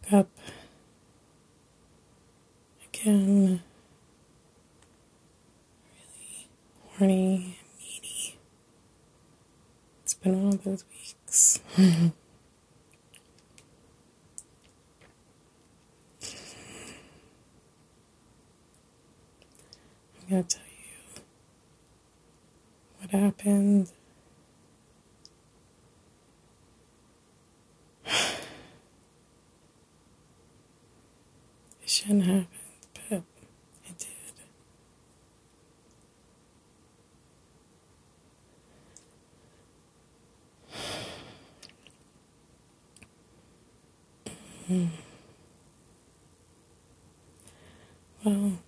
woke up again, horny and needy. It's been one of those weeks. I gotta tell you what happened. It shouldn't happen, but it did. Well,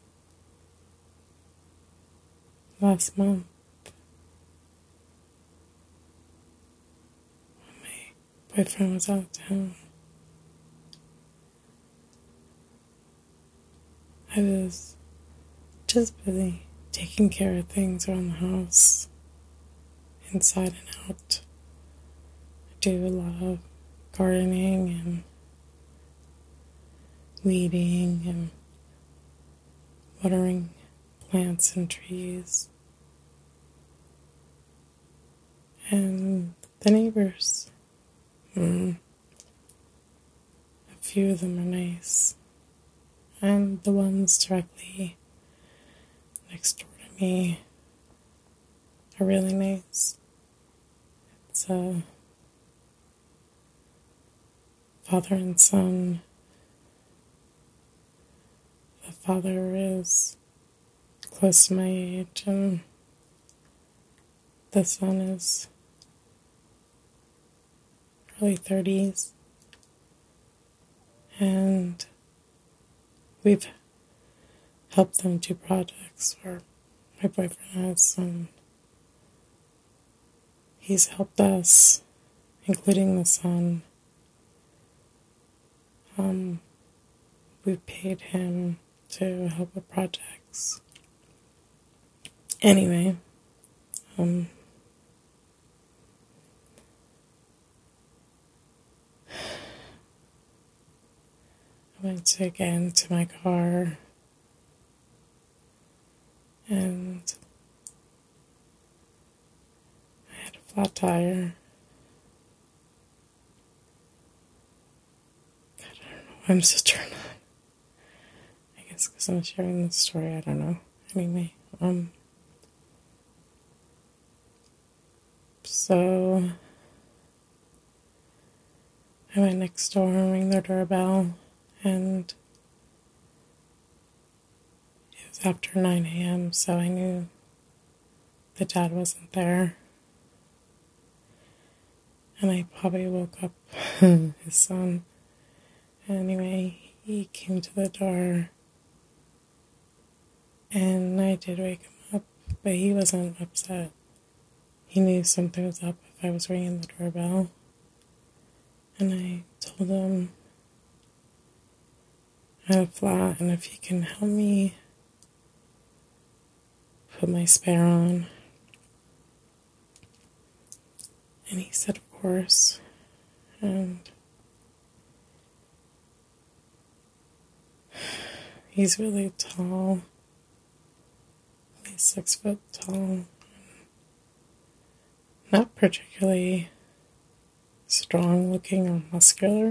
last month, my boyfriend was out of town. I was just busy taking care of things around the house, inside and out. I do a lot of gardening and weeding and watering plants and trees. And the neighbors, a few of them are nice. And the ones directly next door to me are really nice. It's a father and son. The father is close to my age, and the son is early 30s. And we've helped them do projects, or my boyfriend has, and he's helped us, including the son. We've paid him to help with projects. Anyway, I went to get into my car, and I had a flat tire. God, I don't know why I'm so turned on. I guess because I'm sharing this story, I don't know. Anyway, so I went next door and rang their doorbell, and it was after 9 a.m., so I knew the dad wasn't there. And I probably woke up his son. Anyway, he came to the door, and I did wake him up, but he wasn't upset. He knew something was up if I was ringing the doorbell. And I told him I had a flat, and if he can help me put my spare on. And he said, of course. And he's really tall. He's 6 foot tall. Not particularly strong looking or muscular.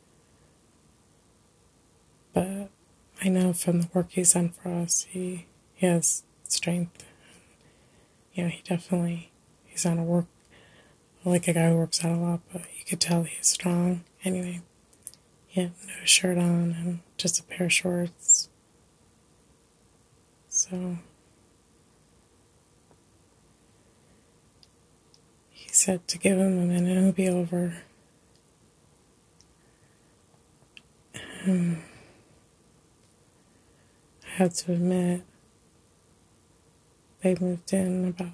But I know from the work he's done for us, he has strength. He's on a work, like a guy who works out a lot, but you could tell he's strong. Anyway, he had no shirt on and just a pair of shorts. So he said to give him a minute, it'll be over. I have to admit, they moved in about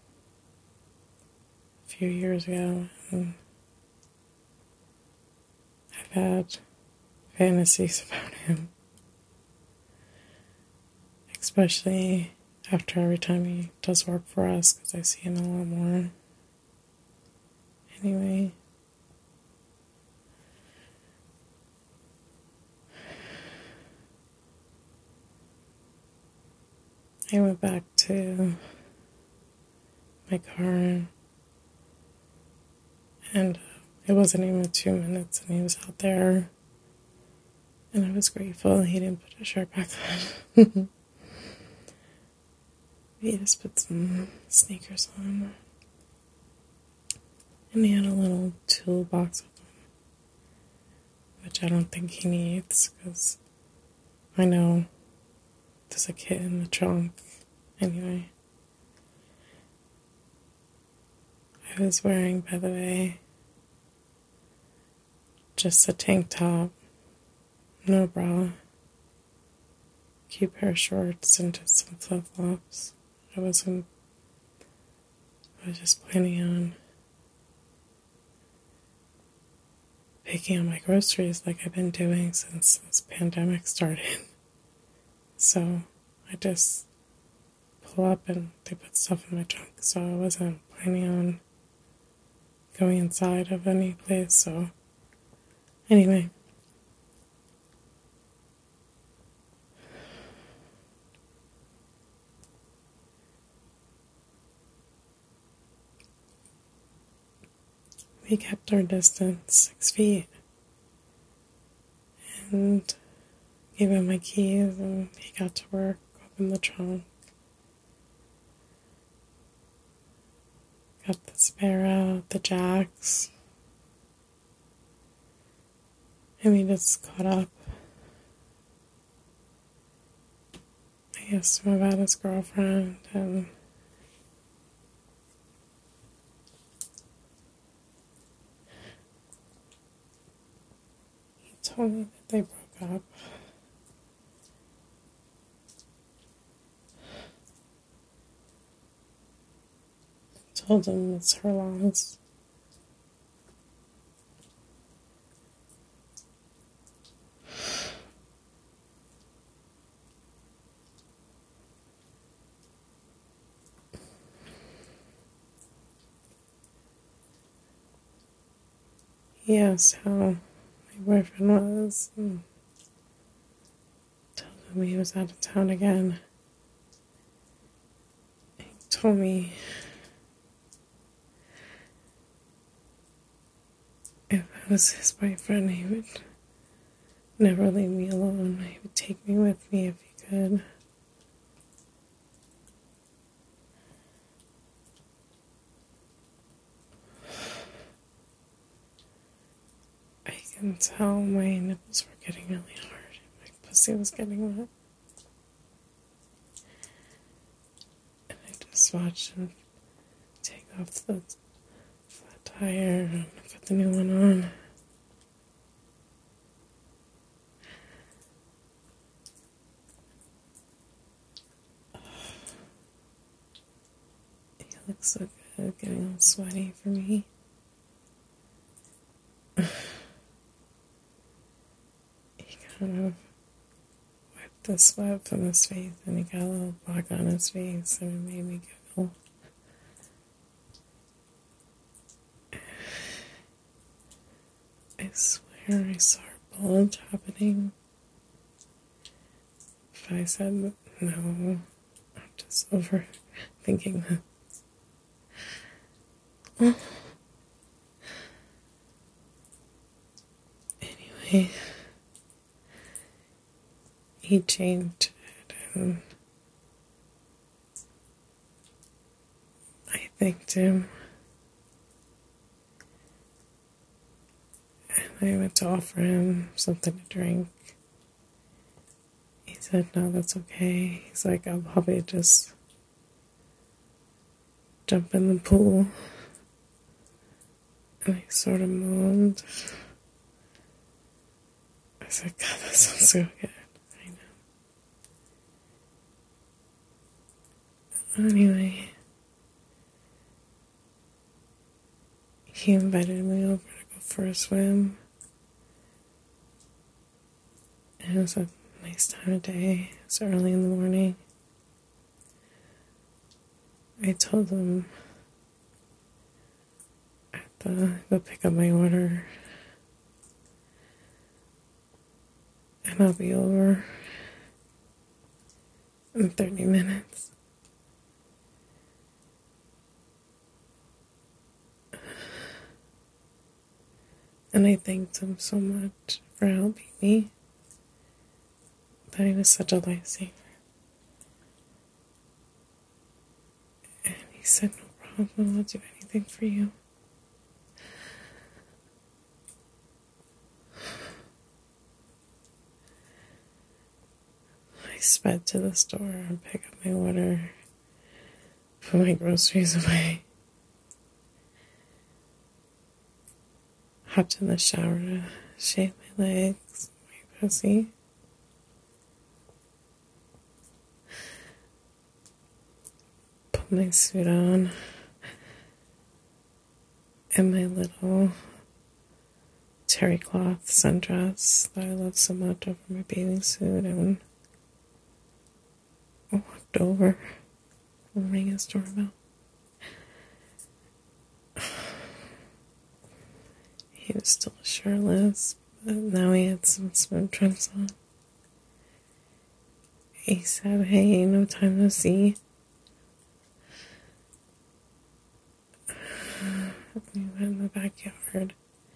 a few years ago, and I've had fantasies about him, especially after every time he does work for us, because I see him a lot more. Anyway, I went back to my car, and it wasn't even 2 minutes, and he was out there, and I was grateful he didn't put his shirt back on. He just put some sneakers on, and he had a little toolbox with him, which I don't think he needs, because I know there's a kid in the trunk. Anyway, I was wearing, by the way, just a tank top, no bra, cute pair of shorts, and just some flip-flops. I was just planning on picking up my groceries like I've been doing since this pandemic started. So I just pull up and they put stuff in my trunk. So I wasn't planning on going inside of any place. So anyway. We kept our distance 6 feet and gave him my keys, and he got to work, opened the trunk, got the spare out, the jacks, and we just caught up. I asked him about his girlfriend, and he told me that they broke up. I told him it's her loss. He asked how my boyfriend was, and told him he was out of town again. He told me if I was his boyfriend, he would never leave me alone. He would take me with me if he could. I can tell my nipples were getting really hard. My pussy was getting wet. And I just watched him take off the flat tire and put the new one on. He looks so good, getting all sweaty for me. He kind of wiped the sweat from his face, and he got a little block on his face, and it made me giggle. I swear I saw a bulge happening. If I said no, I'm just overthinking that. Anyway, he changed it, and I thanked him. And I went to offer him something to drink. He said, no, that's okay. He's like, I'll probably just jump in the pool. And I sort of moaned. I said, God, that sounds so good. I know. Anyway, he invited me over to go for a swim. And it was a nice time of day. It was early in the morning. I told him I had to go pick up my order, and I'll be over in 30 minutes. And I thanked him so much for helping me, that he was such a lifesaver. And he said, no problem, I'll do anything for you. I sped to the store and picked up my order, put my groceries away, hopped in the shower to shave my legs, my pussy. Put my suit on and my little terry cloth sundress that I love so much over my bathing suit, and I walked over and rang his doorbell. He was still shirtless, but now he had some swim trunks on. He said, hey, no time to see. We went in the backyard.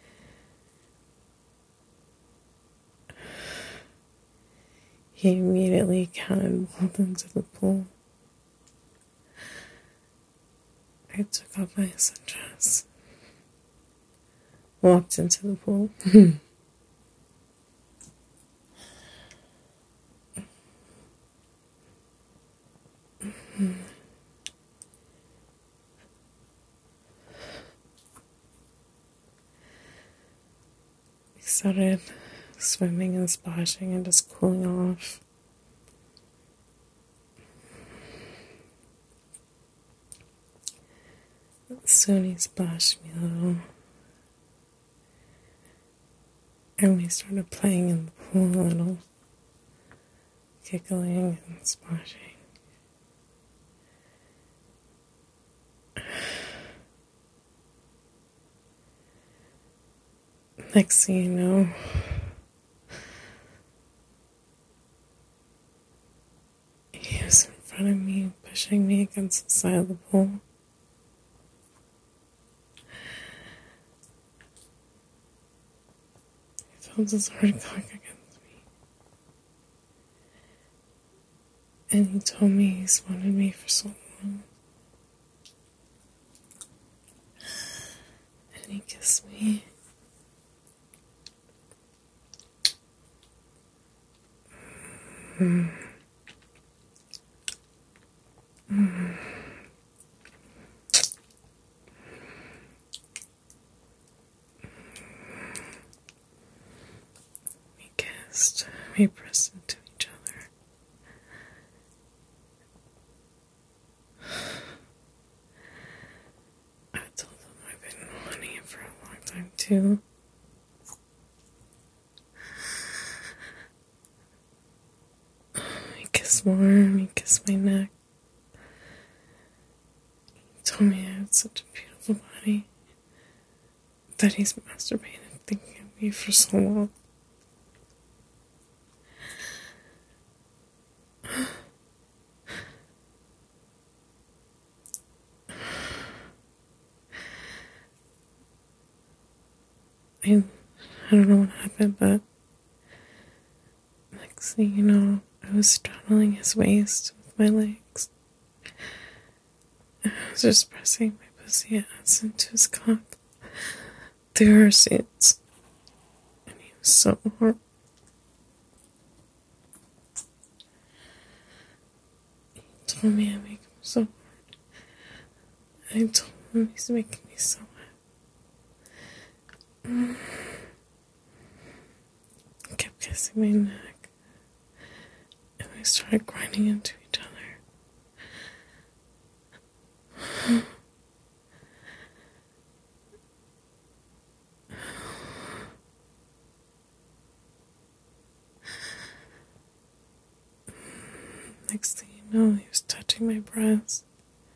He immediately counted both into the pool. I took off my sundress, walked into the pool. We started swimming and splashing and just cooling off. Soon he splashed me a little, and we started playing in the pool a little, giggling and splashing. Next thing you know, he was in front of me, pushing me against the side of the pool. He felt his hard cock against me. And he told me he's wanted me for so long. And he kissed me. We kissed. We pressed into each other. I told him I've been wanting it for a long time too. He kissed more, he kissed my neck. He told me I had such a beautiful body, that he's masturbated thinking of me for so long. I don't know what happened, but next thing you know, I was straddling his waist with my legs. I was just pressing my pussy ass into his cock through our suits. And he was so hard. He told me I make him so hard. I told him he's making me so hard. He kept kissing my neck, and we started grinding into each other. Next thing you know, he was touching my breast.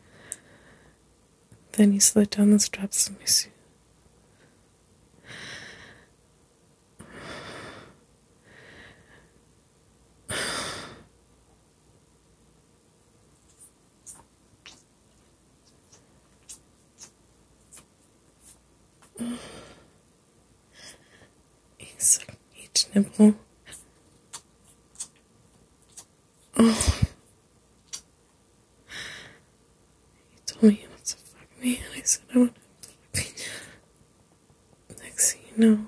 Then he slid down the straps of my suit. sucked each nipple. Oh. He told me he wants to fuck me, and I said I want him to fuck me. Next thing you know,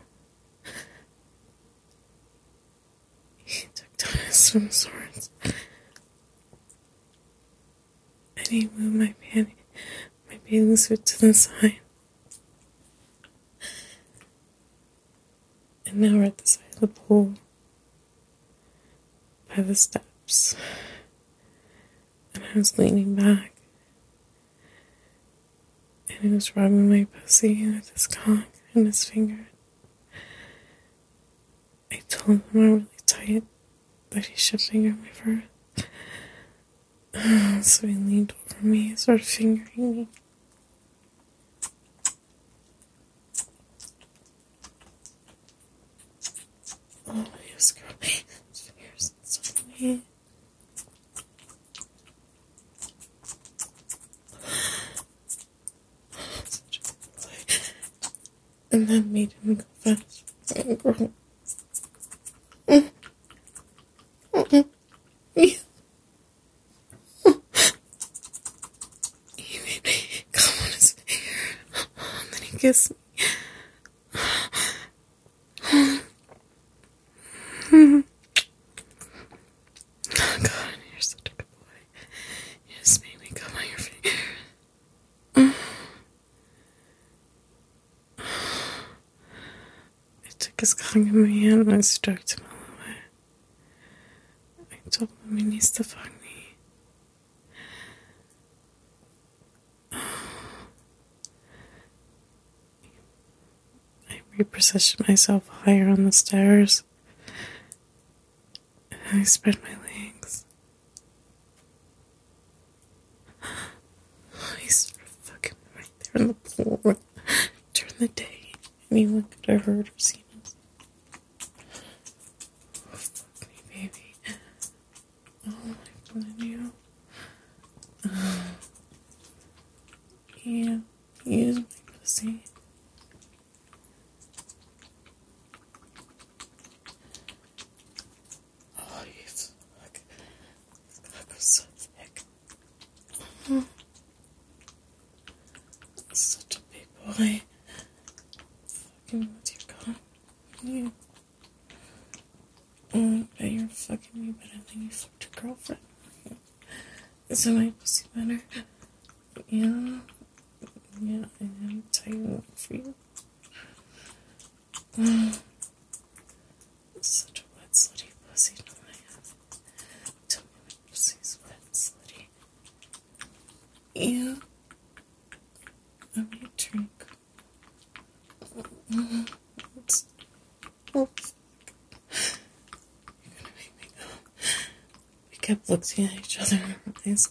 he took down his swim swords. And he moved my bathing suit to the side. And now we're at the side of the pool, by the steps. And I was leaning back. And he was rubbing my pussy with his cock and his finger. I told him I'm really tight, that he should finger me first. So he leaned over me and started fingering me. Oh, he was curling his fingers inside me. And that made him go fast and grow. He made me come on his finger. And then he kissed me. Oh God, you're such a good boy. You just made me come on your finger. I took his cock in my hand and I stroked him all the way. I told him he needs to fuck me. I repositioned myself higher on the stairs. And I spread my legs. He started fucking right there in the pool during the day. Anyone could have heard or seen us. Oh, fuck me, baby. Oh, I wanted you. Yeah, use my pussy. Oh, you fuck. This cock was so thick. Oh. Such a big boy. Fucking with your cock. Yeah. Bet you're fucking me better than you fucked your girlfriend. Isn't my pussy better? Yeah. Yeah, I'm tight for you. Such a wet, slutty pussy. No, I have. Tell me my pussy's wet, slutty. Yeah. Let me drink. Oh, fuck. You're gonna make me go. We kept looking at each other in our eyes.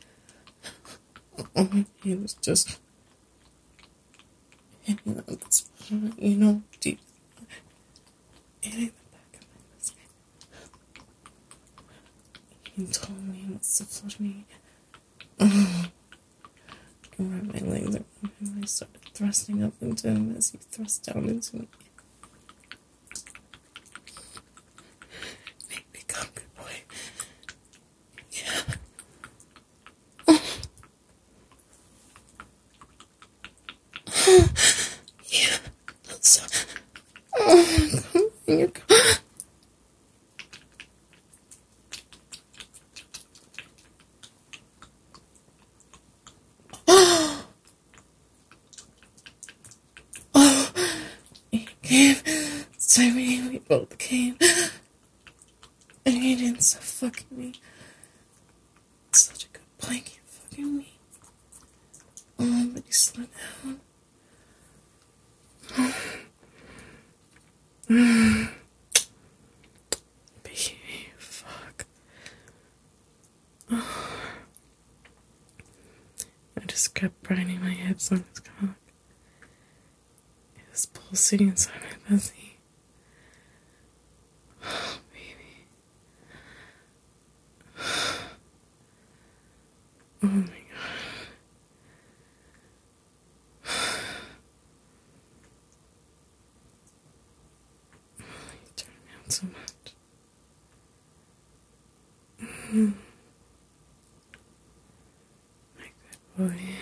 He was just hitting on the spot, you know, deep. Hitting the back of my pussy. He told me he wants to flush me. I wrapped my legs around him and I started thrusting up into him as he thrust down into me. Make me come, good boy. Yeah. Yeah. So, come in your car. He came. Sorry, we both came. And he didn't stop fucking me. Such a good blanket fucking me. But he slid down. Baby, fuck. I just kept grinding my hips on his cock. It was pulsing inside my pussy. Oh, baby. Oh my God. so much. My good boy.